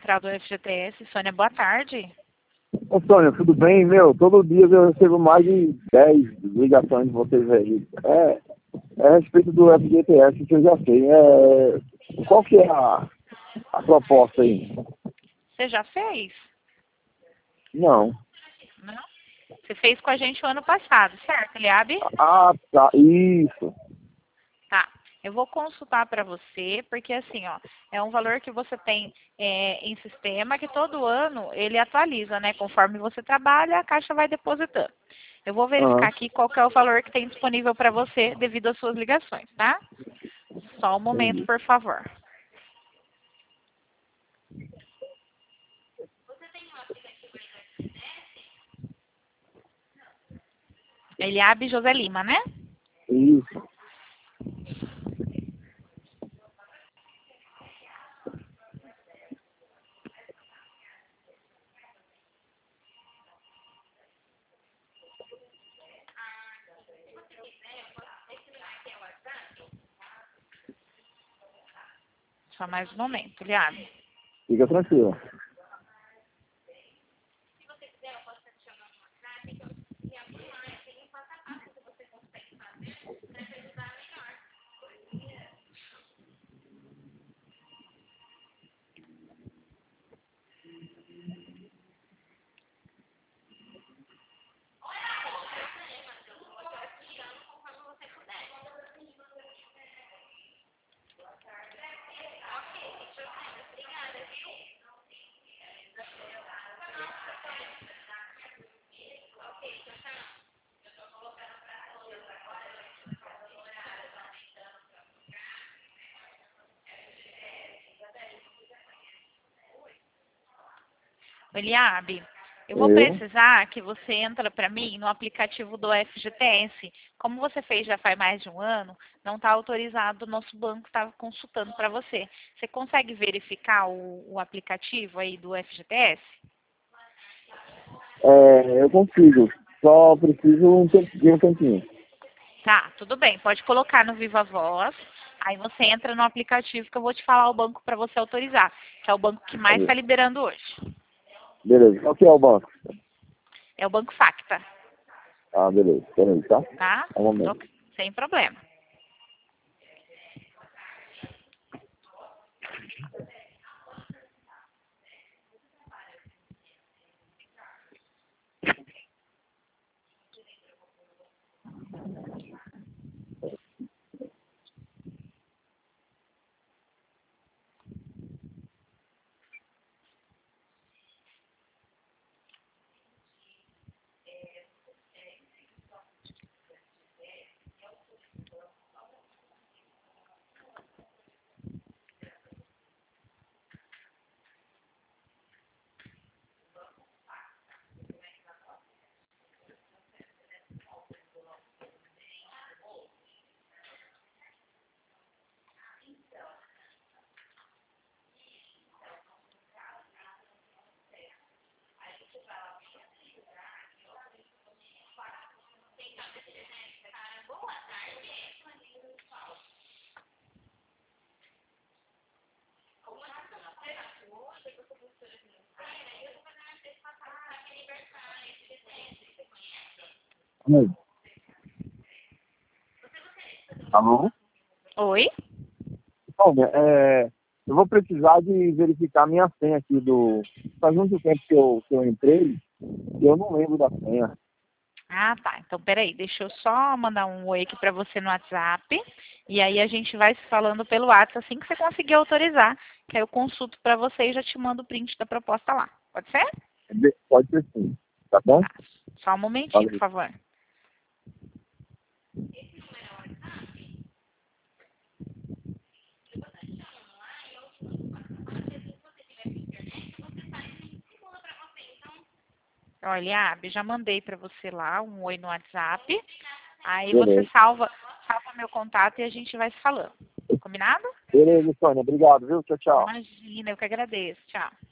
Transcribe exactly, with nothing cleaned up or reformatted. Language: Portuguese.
central do F G T S. Sônia, boa tarde. Ô Sônia, tudo bem? Meu, todo dia eu recebo mais de dez ligações de vocês aí. É, é a respeito do F G T S que eu já sei. É, qual que é a, a proposta aí? Você já fez? Não. Não? Você fez com a gente o ano passado, certo, Eliabe? Ah, tá. Isso. Tá. Eu vou consultar para você, porque assim, ó, é um valor que você tem é, em sistema que todo ano ele atualiza, né? Conforme você trabalha, a Caixa vai depositando. Eu vou verificar Aham. aqui qual que é o valor que tem disponível para você devido às suas ligações, tá? Só um momento, Entendi. por favor. Eliabe José Lima, né? Isso. Só mais um momento, Eliabe. Fica tranquilo. Eliabe, eu vou Eu? precisar que você entra para mim no aplicativo do F G T S. Como você fez já faz mais de um ano, não está autorizado, o nosso banco está consultando para você. Você consegue verificar o, o aplicativo aí do F G T S? É, eu consigo. Só preciso um temp- de um tempinho. Tá, tudo bem. Pode colocar no Viva Voz. Aí você entra no aplicativo que eu vou te falar o banco para você autorizar, que é o banco que mais está liberando hoje. Beleza. Qual que é o banco? É o Banco Facta, Ah, beleza. Peraí, tá? tá? Um momento. Ok, sem problema. Oi. Alô? Oi? Olha, é, eu vou precisar de verificar minha senha aqui do... Faz muito tempo que eu, que eu entrei e eu não lembro da senha. Ah, tá. Então, peraí, deixa eu só mandar um oi aqui para você no WhatsApp. E aí a gente vai se falando pelo WhatsApp assim que você conseguir autorizar. Que aí eu consulto para você e já te mando o print da proposta lá. Pode ser? De- Pode ser sim, tá bom? Tá. Só um momentinho, por Valeu. favor. Olha, Abi, já mandei para você lá um oi no WhatsApp. Aí você Beleza. salva, salva meu contato e a gente vai se falando. Combinado? Beleza, Sônia. Obrigado, viu? Tchau, tchau. Imagina, eu que agradeço. Tchau.